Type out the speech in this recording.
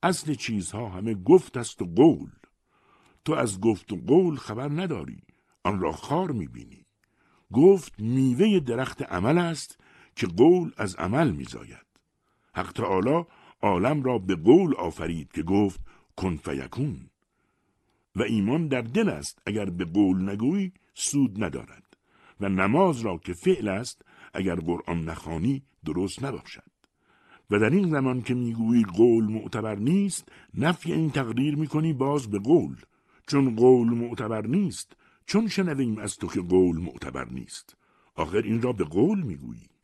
اصل چیزها همه گفت است و قول. تو از گفت و قول خبر نداری، آن را خار میبینی. گفت میوه درخت عمل است که قول از عمل میزاید. حق تعالی عالم را به قول آفرید که گفت کن فیکون. و ایمان در دل است اگر به قول نگویی سود ندارد و نماز را که فعل است اگر قرآن نخوانی درست نباشد. و در این زمان که میگویی قول معتبر نیست، نفی این تقدیر میکنی باز به قول. چون قول معتبر نیست، چون شنویم از تو که قول معتبر نیست؟ آخر این را به قول میگویی.